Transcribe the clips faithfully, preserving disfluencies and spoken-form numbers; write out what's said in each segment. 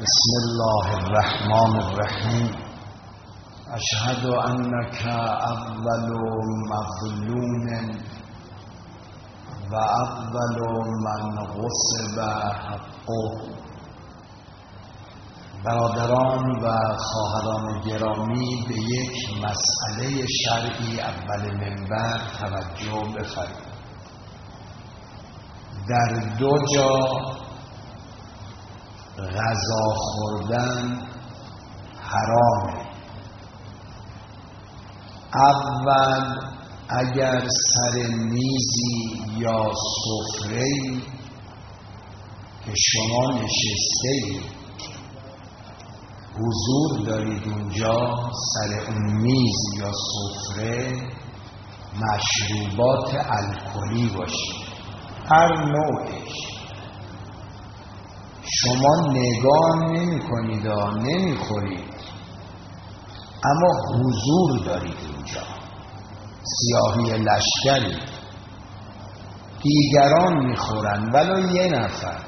بسم الله الرحمن الرحیم. اشهد انک اول مظلوم و اول من غصب حقه. برادران و خواهران گرامی، به یک مسئله شرعی اول منبر توجه بفرمایید. در دو جا غذا خوردن حرامه. اول اگر سر میزی یا سفره‌ای که شما نشسته حضور دارید اونجا، سر اون میز یا سفره مشروبات الکلی باشه، هر نوعش، شما نگاه نمی کنید و نمی خورید، اما حضور دارید اونجا، سیاهی لشکری، دیگران می خورن ولو یه نفر،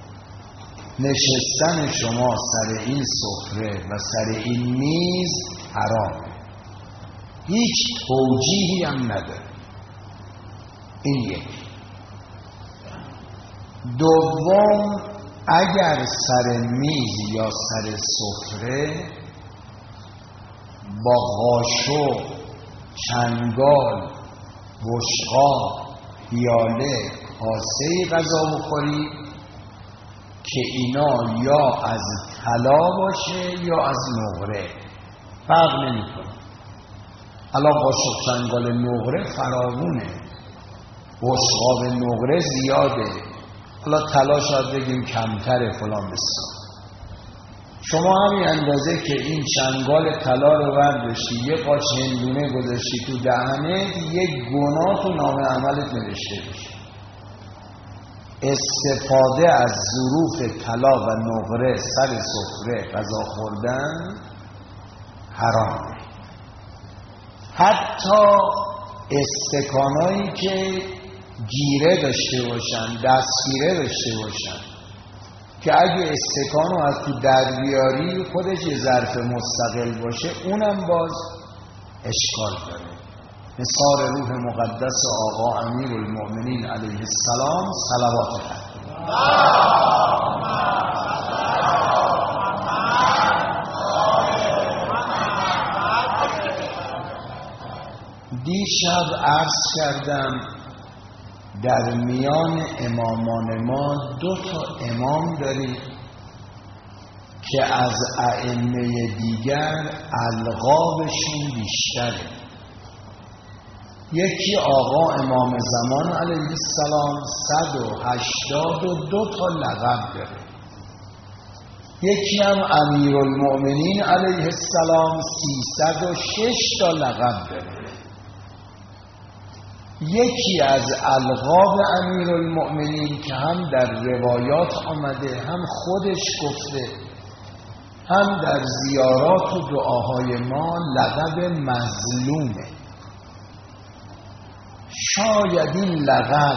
نشستن شما سر این سفره و سر این میز حرامه، هیچ توجیهی هم نداره. این یک. دوم، اگر سر میز یا سر سفره با قاشق، چنگال، بشقاب، پیاله، کاسه غذا بخورید که اینا یا از طلا باشه یا از نقره، فرق نمی‌کنه. الان قاشق، چنگال، نقره فراوونه، بشقاب نقره زیاده، حالا طلا شاید بگیم کمتره فلان بسیار. شما همین اندازه که این چنگال طلا رو برداشتی یه قاچ هندونه گذاشتی تو دهنت، یک گناه تو نامه عملت نوشته بشه. استفاده از ظروف طلا و نقره سر سفره غذا خوردن حرامه. حتی استکانایی که گیره داشته باشن، دستگیره داشته باشن، که اگه استکانو از تو در بیاری خودش یه ظرف مستقل باشه، اونم باز اشکال داره. نثار روح مقدس آقا امیرالمؤمنین علیه السلام صلوات الله. دیشب عرض کردم در میان امامان ما دو تا امام داریم که از ائمه دیگر القابشون بیشتره. یکی آقا امام زمان علیه السلام صد و هشتاد و دو تا لقب داره، یکی هم امیرالمؤمنین علیه السلام سیصد و شش تا لقب داره. یکی از القاب امیرالمؤمنین که هم در روایات آمده، هم خودش گفته، هم در زیارات و دعاهای ما، لقب مظلومه. شاید این لقب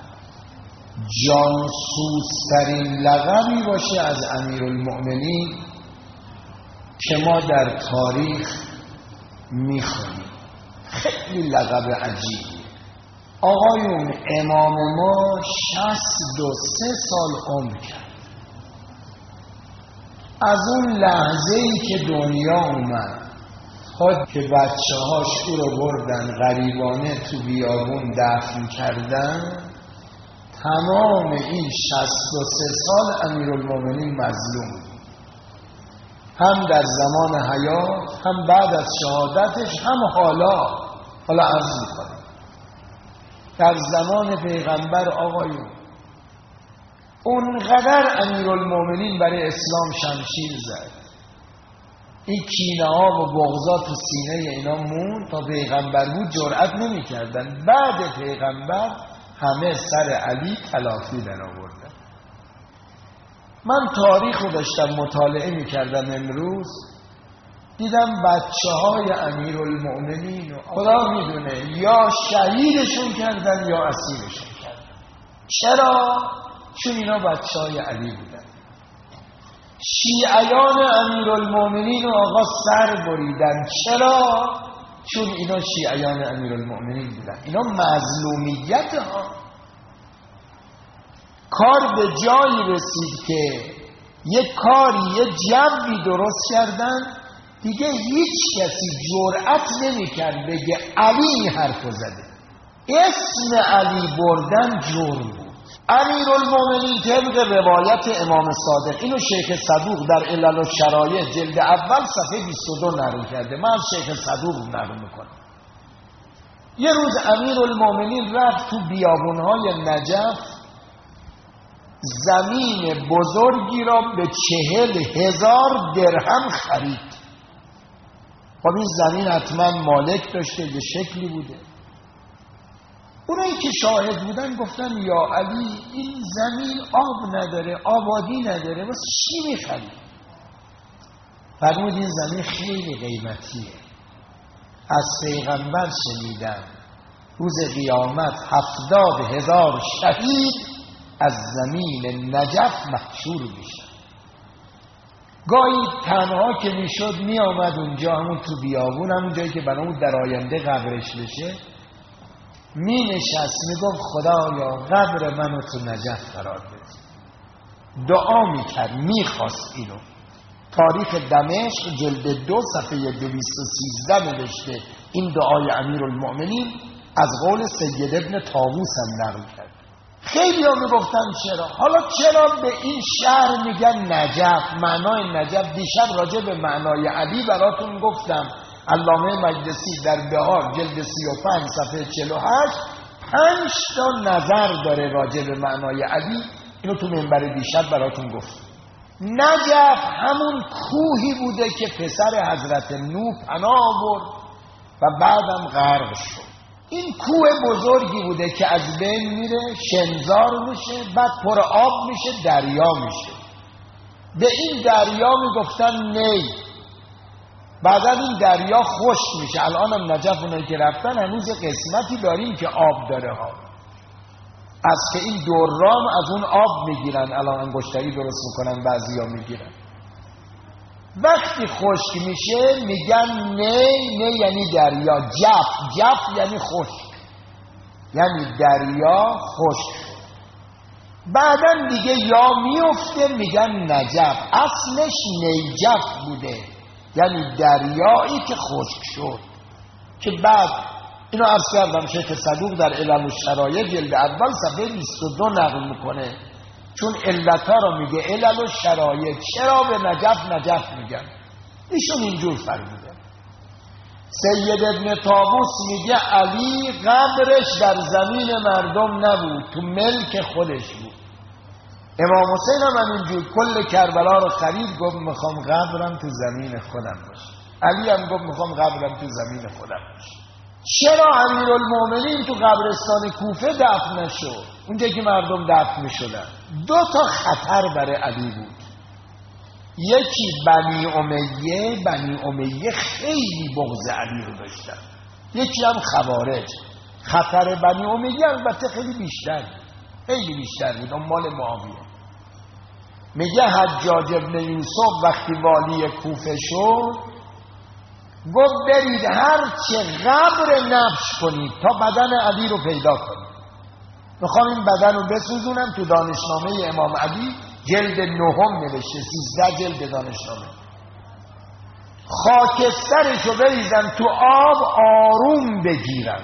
جانسوزترین لقبی باشه از امیرالمؤمنین که ما در تاریخ میخونیم. خیلی لقب عجیبی. آقایون، امام ما شصت و سه سال عمر کرد. از اون لحظه‌ای که دنیا اومد تا که بچه هاش او رو بردن غریبانه تو بیابون دفن کردن، تمام این شصت و سه سال امیرالمؤمنین مظلوم بود، هم در زمان حیات، هم بعد از شهادتش، هم حالا حالا عرض میکنم در زمان پیغمبر. آقایون، اونقدر امیرالمؤمنین برای اسلام شمشیر زد، این کینه ها و بغضا تو سینه اینا مون، تا پیغمبر بود جرأت نمی کردن. بعد پیغمبر همه سر علی تلافی در آوردن. من تاریخ رو داشتم مطالعه می کردم امروز، دیدم بچه های امیرالمؤمنین و خدا میدونه یا شهیدشون کردن یا اسیرشون کردن. چرا؟ چون اینا بچه های علی بودن. شیعیان امیرالمؤمنین و آقا سر بریدن. چرا؟ چون اینا شیعیان امیرالمؤمنین بودن. اینا مظلومیت ها. کار به جایی رسید که یک کاری یه جوی درست کردن دیگه هیچ کسی جرأت نمی‌کرد بگه علی این حرفو زده. اسم علی بردن جرم بود. امیرالمؤمنین طبق روایت امام صادق، اینو شیخ صدوق در علل الشرایع جلد اول صفحه بیست و دو نقل کرده، من از شیخ صدوق نقل میکنم. یه روز امیرالمؤمنین رفت تو بیابونهای نجف، زمین بزرگی را به چهل هزار درهم خرید. خب این زمین حتما مالک داشته، یه شکلی بوده. اونایی که شاهد بودن گفتن یا علی این زمین آب نداره، آبادی نداره، واسه چی میخری؟ فرمود این زمین خیلی قیمتیه. از پیغمبر شنیدم روز قیامت هفتاد هزار شهید از زمین نجف محشور میشن. گاهی تنها که میشد میآمد اونجا، همون تو بیابون، همون جایی که برامون در آینده قبرش بشه، می نشست می گفت خدایا قبر منو تو نجف قرار بده. دعا می کرد، می خواست اینو. تاریخ دمشق جلد دو صفحه دویست و سیزده نوشته این دعای امیرالمؤمنین، از قول سید ابن طاووس هم نقل کرد. خیلی ها می گفتن چرا؟ حالا چرا به این شهر میگن نجف؟ معنای نجف دیشب راجع به معنای علی براتون گفتم. علامه مجلسی در بهار جلد سی و پنج صفحه چهل و هشت پنج تا نظر داره راجع به معنای علی. اینو تو منبر دیشب براتون گفت. نجف همون کوهی بوده که پسر حضرت نوح پناه برد و بعدم غرق شد. این کوه بزرگی بوده که از بین میره، شنزار میشه، بعد پر آب میشه، دریا میشه. به این دریا میگفتن نی. بعدا این دریا خشک میشه. الان هم نجف اونایی که رفتن هنوز قسمتی داریم که آب داره ها. از که این دورام از اون آب میگیرن، الان انگشتری درست میکنن، بعضی ها میگیرن. وقتی خشک میشه میگن نه نه یعنی دریا. جف جف یعنی خشک، یعنی دریا خشک شد. بعدا دیگه یا میفته میگن نجف. اصلش نیجف بوده، یعنی دریایی که خشک شد. که بعد اینو عرض کردم شیخ صدوق در علل الشرایع جلد اول صفحه بیست و دو نقل میکنه، چون علتها رو میگه. علل الشرایع چرا به نجف نجف میگن؟ ایشون اینجور فرموده. سید ابن طاووس میگه علی قبرش در زمین مردم نبود، تو ملک خودش بود. امام حسین هم اینجور کل کربلا رو خرید، گفت میخوام قبرم تو زمین خودم باشه. علی هم گفت میخوام قبرم تو زمین خودم باشه. چرا امیرالمؤمنین تو قبرستان کوفه دفن نشد، اونجا که مردم دفن میشدن؟ دو تا خطر برای علی بود. یکی بنی امیه، بنی امیه خیلی بغض علی رو داشتن. یکی هم خوارج. خطر بنی امیه البته خیلی بیشتر خیلی بیشتر بود، اون مال معاویه. میگه حجاج ابن یوسف وقتی والی کوفه شد گفت برید هر چه قبر نبش کنید تا بدن علی رو پیدا کنید. میخوام این بدن رو بسوزونم. تو دانشنامه امام علی جلد نهم نوشته، سیزده جلد دانشنامه. خاکسترش رو بریزم تو آب، آروم بگیرم.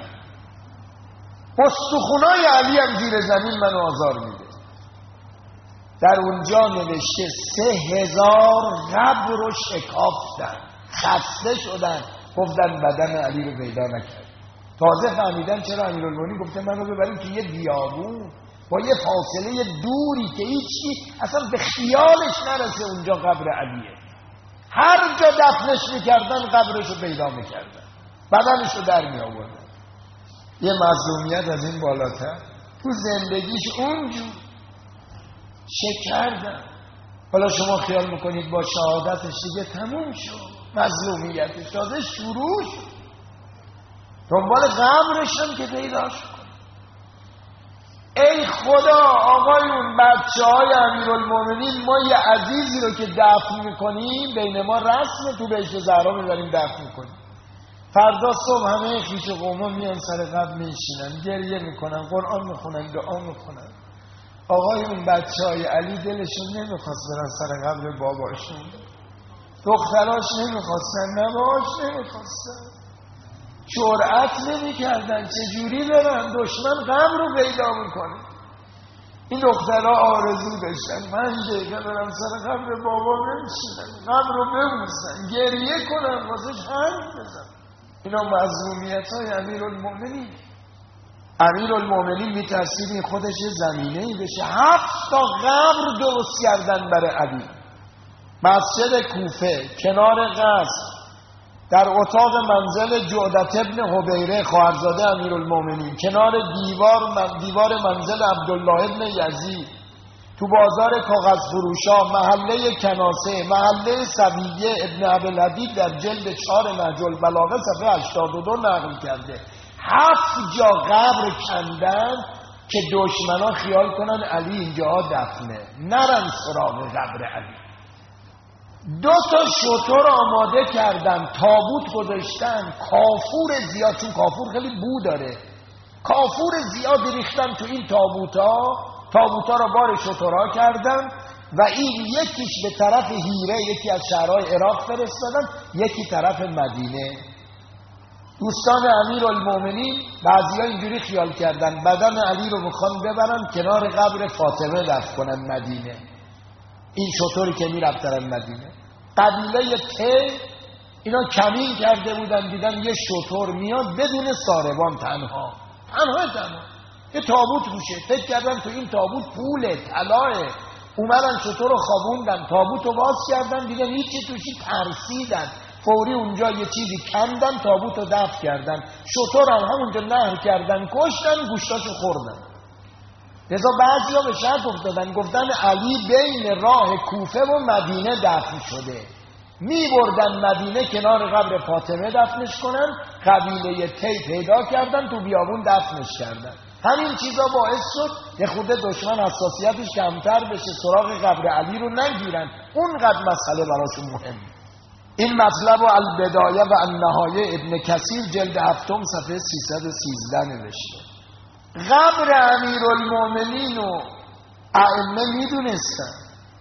استخونای علی هم زیر زمین منو آزار میده. در اونجا نوشته سه هزار قبر رو شکافتن، خسته شدن، گفتن بدن علی رو پیدا نکرد. تازه فهمیدن چرا امیرالمؤمنین گفته منو ببریم که یه بیابون با یه فاصله دوری که هیچی اصلا به خیالش نرسه اونجا قبر علیه. هر جا دفنش میکردن قبرش رو پیدا میکردن، بدنش رو در میآوردن. یه مظلومیت از این بالاتر تو زندگیش اونجور چه کردن. حالا شما خیال میکنید با شهادتش دیگه تموم شد، مظلومیتش تازه شروع شد. دنبال قبرش هم که پیدا شد. ای خدا آقایون بچه های امیرالمومنین، ما یه عزیزی رو که دفن میکنیم بین ما رسم تو بهشت زهرا میبریم دفن میکنیم. فردا صبح همه خیش قوما میان سر قبر میشینن، گریه میکنن، قرآن میخونن، دعا میکنن. آقایون بچه های علی دلشون نمیخواست برن سر قبر باباشون، دختراش نمیخواستن، نوهاش نمیخواستن، جرأت نمیکردن. چجوری برن؟ دشمن قبر رو پیدا میکنه. این دخترها آرزو داشتن من دقیقه برم سر قبر بابا بنشینم، قبر رو ببوسن، گریه کنن، واسش حرف بزن. اینا مظلومیت های امیرالمومنین. امیرالمومنین میترسید این خودش زمینه‌ای بشه. هفت تا قبر درست کردن برای علی. مسجد کوفه، کنار قصر، در اتاق منزل جعدت ابن حبیره خواهرزاده امیرالمومنین، کنار دیوار من دیوار منزل عبدالله ابن یزید، تو بازار کاغذ فروشا، محله کناسه، محله سویه. ابن ابی‌الحدید در جلد چهار نهج البلاغه صفحه هشتاد و دو نقل کرده. هفت جا قبر کندن که دشمنان خیال کنن علی اینجا دفنه، نرن سراغ قبر علی. دو تا شتر آماده کردن، تابوت گذاشتن، کافور زیاد، چون کافور خیلی بو داره، کافور زیاد ریختن تو این تابوتا. تابوتا را بار شترها کردن و این یکیش به طرف هیره، یکی از شهرهای عراق فرستادن، یکی طرف مدینه. دوستان امیرالمومنین بعضیا اینجوری خیال کردن بدن علی رو میخوان ببرن کنار قبر فاطمه دفن کنن مدینه. این شطوری که میرفتن مدینه. قبیله تی اینا کمین کرده بودن، دیدن یه شطور میاد بدون ساربان، تنها تنها تنها یه تابوت روشه، فکر کردن تو این تابوت پوله، طلاه. اومدن شطور رو خوابوندن، تابوت رو باز کردن، دیدن هیچی توشی، ترسیدن، فوری اونجا یه چیزی کندن، تابوت رو دفن کردن. شطور هم همونجا نهر کردن، کشتن، گوشتاشو خوردن. لذا بعضیا به شرط افتادن، گفتن علی بین راه کوفه و مدینه دفن شده. می بردن مدینه کنار قبر فاطمه دفنش کنن. قبیله تی پیدا کردن، تو بیابون دفنش کردن. همین چیزا باعث شد یه خود دشمن حساسیتش کمتر بشه، سراغ قبر علی رو نگیرن. اونقدر مسئله براشون مهم. این مطلب و البدایه و النهایه ابن کثیر جلد هفتم صفحه سیصد و سیزده نوشته. قبر امیرالمومنین و ائمه میدونستن.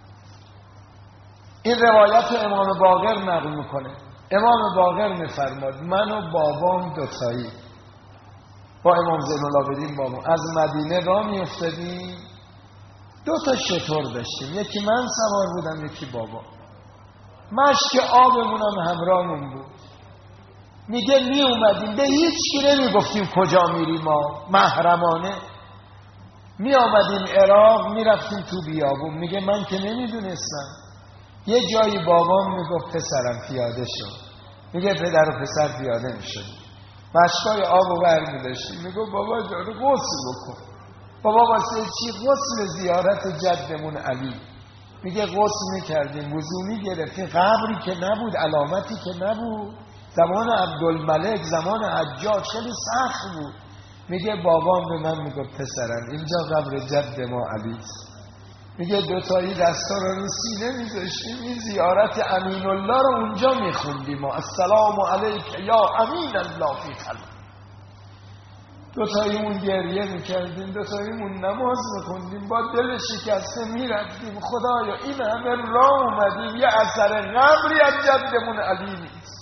این روایت امام باقر نقل میکنه. امام باقر میفرماد من و بابام دوتایی با امام زین العابدین بابام از مدینه راه میافتادیم، دو تا شتر داشتیم، یکی من سوار بودم یکی بابا. مشک آبمونم همراهمون بود. میگه می اومدیم به هیچ کی نمیگفتیم کجا میریم، ما محرمانه می آمدیم عراق، میرفتیم تو بیابون. میگه من که نمیدونستم. یه جایی بابام میگفت پسرم پیاده شد. میگه پدر و پسر پیاده میشد، مشکای آبو برمی داشتیم. میگه بابا جان غسل بکن. بابا واسه چی؟ غسل زیارت جدمون علی. میگه غسل میکردیم، وضو میگرفتیم، قبری که نبود، علامتی که نبود. زمان عبدالملک، زمان حجاج خیلی سخت بود. میگه بابام به من میگه پسرم اینجا قبر جد ما علیست. میگه دوتایی دستا رو رو سینه میذاشتیم، این زیارت امین الله رو اونجا میخوندیم. السلام علیک یا امین الله فی خلق. دوتاییمون گریه میکردیم، دوتاییمون نماز میخوندیم، با دل شکسته میرفتیم. خدایا این همه راه اومدیم، یه اثر قبری از جدمون علی نیست.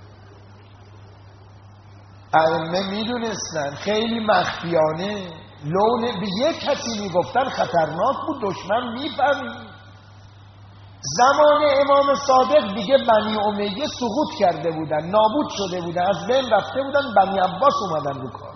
ائمه میدونستن، خیلی مخفیانه لون به یک کسی میگفتن خطرناک بود، دشمن میفهمید. زمان امام صادق دیگه بنی امیه سقوط کرده بودن، نابود شده بودن، از بین رفته بودن. بنی عباس اومدن رو کار.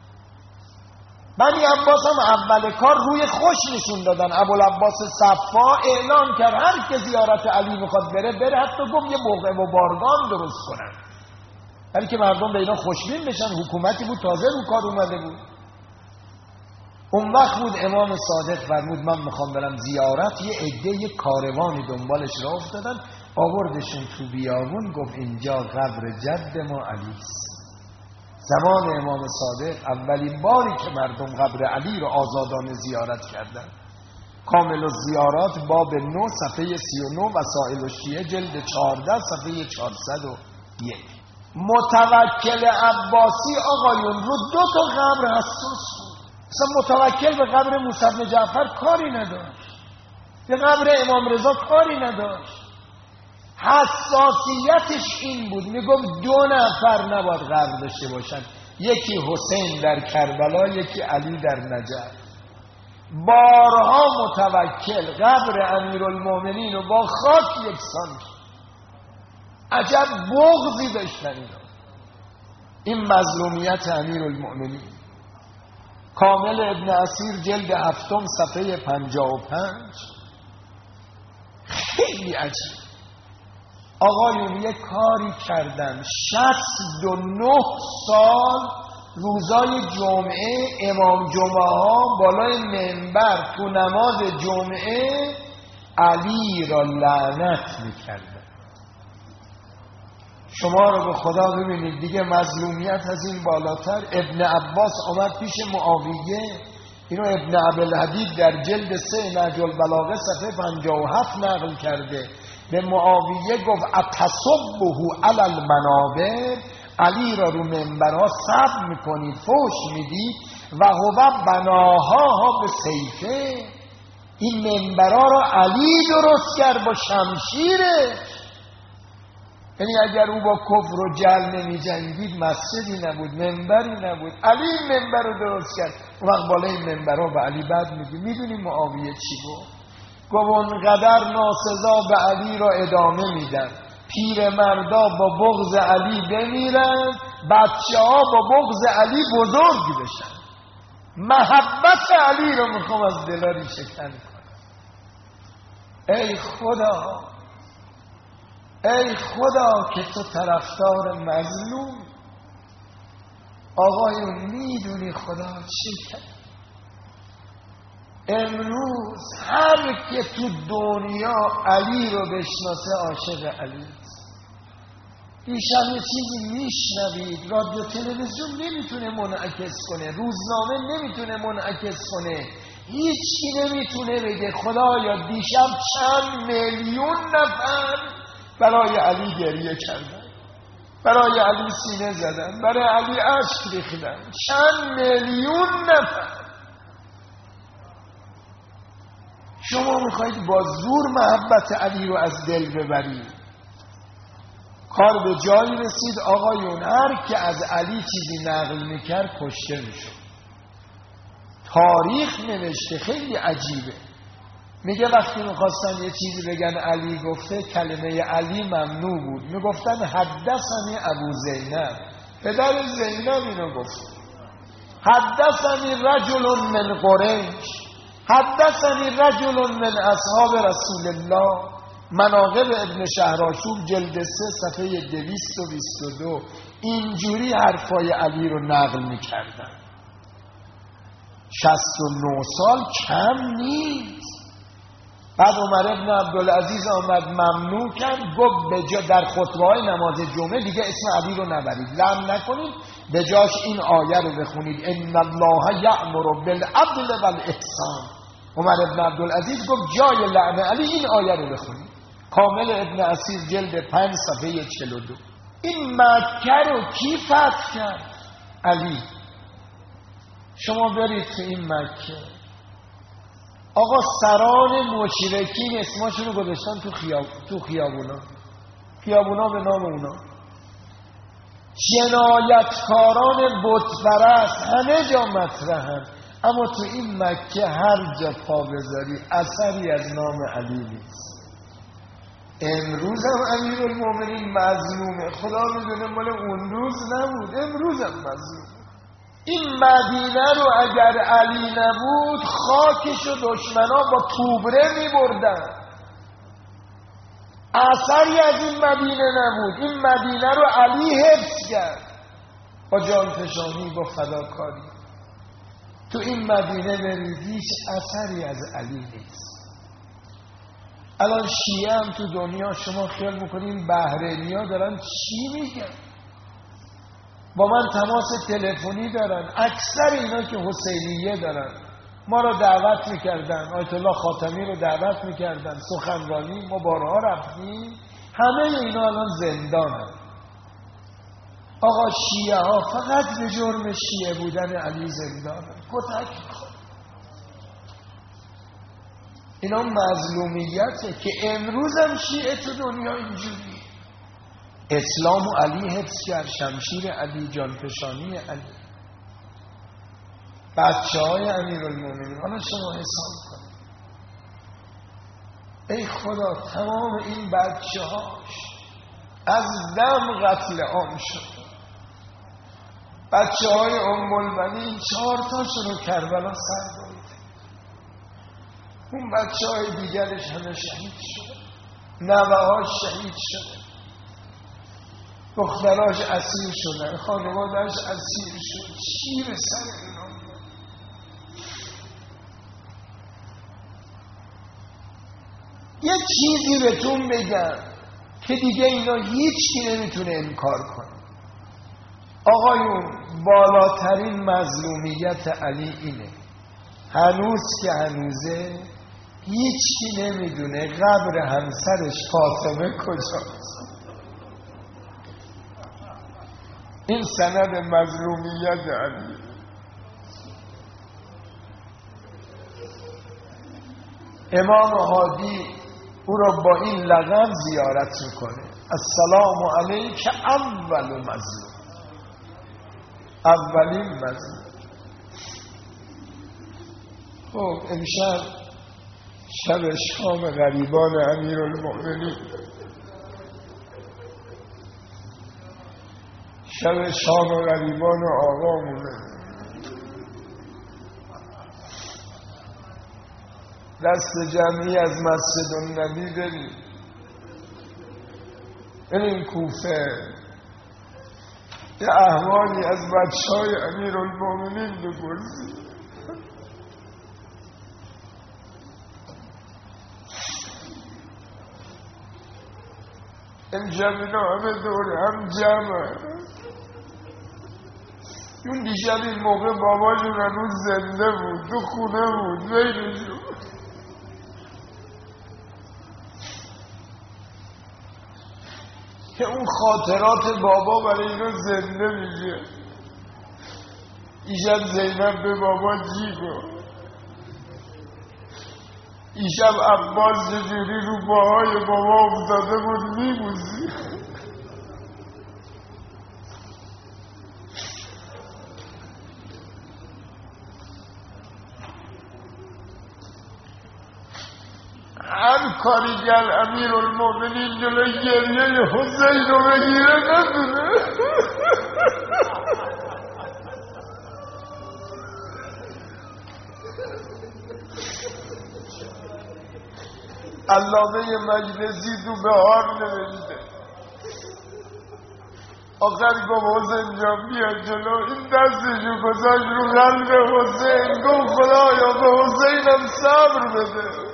بنی عباس هم اول کار روی خوش نشون دادن. ابوالعباس صفا اعلان کرد هر که زیارت علی میخواد بره بره، حتی گفت یه موقع و بارگاه درست کنن برای که مردم به اینا خوشبین بشن. حکومتی بود تازه رو کار اومده بود. اون وقت بود امام صادق فرمود من میخوام برم زیارت. یه عده یه کاروانی دنبالش راه افتادن، آوردشون تو بیابون، گفت اینجا قبر جد ما علیست. زمان امام صادق اولین باری که مردم قبر علی رو آزادانه زیارت کردند. کامل الزیارات باب نه صفحه سی و نه، وسائل الشیعه جلد چهارده صفحه چهارصد و یک. متوکل عباسی آقایون رو دو تا قبر حساس بود. مثلا متوکل به قبر موسی بن جعفر کاری نداشت، به قبر امام رضا کاری نداشت. حساسیتش این بود، میگم دو نفر نباید قبر داشته باشن، یکی حسین در کربلا، یکی علی در نجف. بارها متوکل قبر امیرالمومنین رو با خاک یکسان کرد. عجب بغضی داشتن اینا. این مظلومیت امیرالمومنین. کامل ابن اسیر جلد هفتم صفحه پنجاه و پنج. خیلی عجیب. آقایون یک کاری کردن، شصت و نه سال روزای جمعه امام جمعه ها بالای منبر تو نماز جمعه علی را لعنت میکردن. شما رو به خدا ببینید دیگه مظلومیت از این بالاتر. ابن عباس آمد پیش معاویه، اینو ابن عبدالحدید در جلد سه نهج البلاغه صفحه پنجاه و هفت نقل کرده. به معاویه گفت اتصبه علی المنابر، علی را رو منبرها سب میکنید، فوش میدید. و هو بناها به سیفه، این منبرها را علی درست کرد با شمشیرش. یعنی اگر او با کفر و جهل نمی جنگید مسجدی نبود، منبری نبود، علی منبر رو درست کرد. اون وقت بالای منبرها به علی بد میگی. میدونی معاویه چی گفت؟ گفت اونقدر ناسزا به علی را ادامه میدن، پیر مردا با بغض علی بمیرن، بچه ها با بغض علی بزرگ بشن. محبت علی رو میخوام از دلاری شکن کنم. ای خدا، ای خدا که تو طرفدار مظلوم. آقایون میدونی خدا چی کرد؟ امروز هر که تو دنیا علی رو بشناسه عاشق علی است. دیشب یه چیزی میشنوید، رادیو تلویزیون نمیتونه منعکس کنه، روزنامه نمیتونه منعکس کنه، هیچی نمیتونه بگه خدایا دیشب چند میلیون نفر برای علی گریه کردن، برای علی سینه زدن، برای علی اشک ریختن. چند میلیون نفر. شما میخواید با زور محبت علی رو از دل ببرید. کار به جایی رسید آقایون هر که از علی چیزی نقل میکرد کشته میشد. تاریخ نوشته، خیلی عجیبه. میگه وقتی میخواستن یه چیزی بگن علی گفته، کلمه علی ممنوع بود، میگفتن حدثنی ابو زینب، پدر زینب اینو گفت. حدثنی رجل من قریش، حدثنی رجل من اصحاب رسول الله. مناقب ابن شهرآشوب جلد سه صفحه دویست و بیست و دو. اینجوری حرفای علی رو نقل میکردن. شصت و نه سال کم نیست. بعد عمر ابن عبدالعزیز آمد ممنوع کرد، گفت به جا در خطبه های نماز جمعه دیگه اسم علی رو نبرید، لعن نکنید، به جاش این آیه رو بخونید ان الله یأمر بالعدل والاحسان. عمر ابن عبدالعزیز گفت جای لعن علی این آیه رو بخونید. کامل ابن اسیر جلد پنج صفحه چهل و دو. این مکه رو کی فتح کرد؟ علی. شما برید تو این مکه، آقا سران مشرکین اسماشونو گذاشتن تو خیاب تو خیابونا خیابونا به نام اونا. جنایتکاران بت پرست همه جا مطرحن، اما تو این مکه هر جا پا بذاری اثری از نام علی نیست. امروز هم امیرالمومنین مظلومه، خدا میدونه مال اون روز نبود، امروز هم مظلومه. این مدینه رو اگر علی نبود خاکش و دشمنا با توبره می بردن. اثری از این مدینه نبود. این مدینه رو علی حفظ کرد با جانفشانی، با فداکاری. تو این مدینه برید هیچ اثری از علی نیست. الان شیعه هم تو دنیا شما خیال میکنین بحرینی ها دارن چی میگن؟ با من تماس تلفنی دارن. اکثر اینا که حسینیه دارن ما رو دعوت میکردن، آیت الله خاتمی رو دعوت میکردن سخنرانی، ما بارها رفتیم. همه اینا الان زندانن. آقا شیعه ها فقط به جرم شیعه بودن علی زندانن، کتک میخورن. اینا مظلومیته که امروز هم شیعه تو دنیا اینجوری. اسلام و علی حفظ کرد، شمشیر علی، جانفشانی علی. بچه های امیرالمومنین حالا شما حساب کنید، ای خدا تمام این بچه هاش از دم قتل عام شد. بچه های ام البنین چهار تاشون رو کربلا سر برید. اون بچه های دیگرش همه شهید شد، نوه هاش شهید شد، دختراش اسیر شدن، خانوادهش اسیر شد. شیر سر اینا. یه چیزی بهتون بگم که دیگه اینا هیچکی نمیتونه انکار کنه. آقایون بالاترین مظلومیت علی اینه، هنوز که هنوزه هیچکی نمیدونه قبر همسرش فاطمه کجاست. این سند مظلومیت علی. امام هادی او را با این لقب زیارت میکنه، السلام علیک اول مظلوم، اولین مظلوم. خب امشب شب شام غریبان امیرالمؤمنین، شب شام غریبان آقامونه. دست جمعی از مسجد النبی بریم بریم کوفه، یه احوالی از بچه های امیرالمؤمنین بپرسیم. امشب اینا همه دور هم جمعه. اون دیشب این موقع باباشون هنوز زنده بود، تو خونه بود بینشون. که اون خاطرات بابا برای اینا زنده میشه. ایشب زینب به بابا جی گفت، ایشب عباس چجوری رو باهای بابا افتاده بود میبوزی. هر کاریگر امیرالمؤمنین جلوی گریه حسین رو بگیره ندونه. علامه مجلسی تو بهار نوشته، آخر گفت حسین جان بیا جلو، این دستشو گذاشت رو قلب حسین، گفت خدایا به حسینم صبر بده.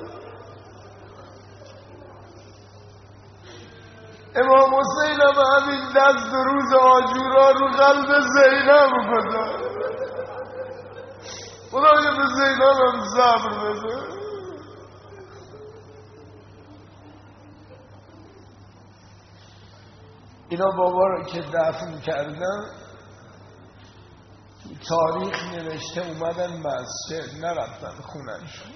امام حسین هم همین دست دو روز عاشورا رو قلب زینب گذاشت، خدایا به زینب هم صبر بده. اینا بابا رو که دفن کردن تاریخ نوشته اومدن مسجد، نرفتن خونه‌شون.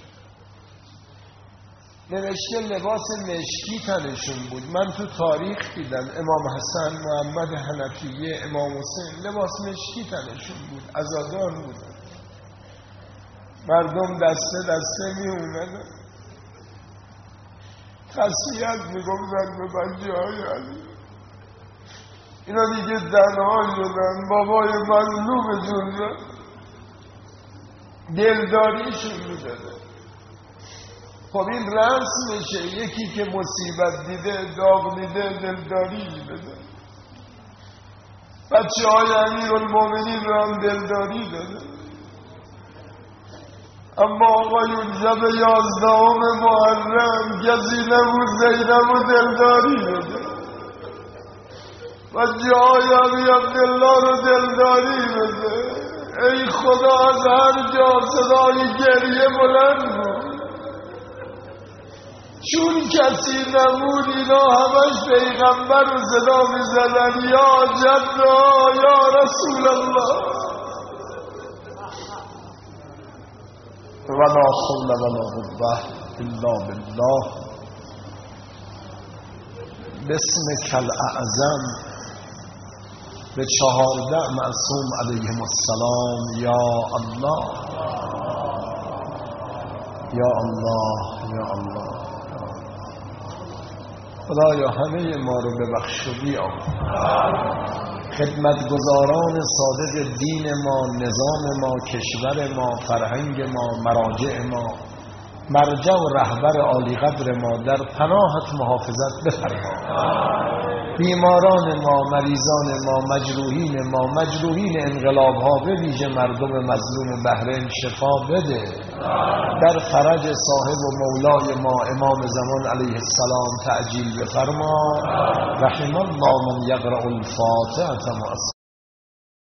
نوشته لباس مشکی تنشون بود. من تو تاریخ دیدم امام حسن، محمد حنفیه، امام حسین لباس مشکی تنشون بود، عزادار بودن. مردم دسته دسته می اومدن تسلیت می گفتن به بچه های علی. اینا دیگه تنها شدن، بابای مظلومشون را دلداریشون میدادن. خب این رسمشه، یکی که مصیبت دیده، داغ دیده، دلداری بده. بچه های امیرالمؤمنین را هم دلداری داده. اما آقایون شب یازدهم محرم کسی نبود زینب و دلداری بده. و جای علی عبدالله رو دلداری بده. ای خدا از هر جا صدای گریه بلند بود، چون کسی نبود اینا همش پیغمبر رو صدا میزدن یا جدا یا رسول الله. ولا حول ولا قوة الا بالله. باسمک الاعظم به چهارده معصوم علیهم السلام. یا الله یا الله یا الله. خدایا همه ما رو ببخش و بیا. خدمتگزاران صادق دین ما، نظام ما، کشور ما، فرهنگ ما، مراجع ما، مرجع و رهبر عالی قدر ما در پناهت محافظت بفرما. بیماران ما، مریضان ما، مجروحین ما، مجروحین انقلاب ها، به ویژه مردم مظلوم بحرین شفا بده. در فرج صاحب و مولای ما امام زمان علیه السلام تعجیل بفرما. رحم الله من یقرأ الفاتحة.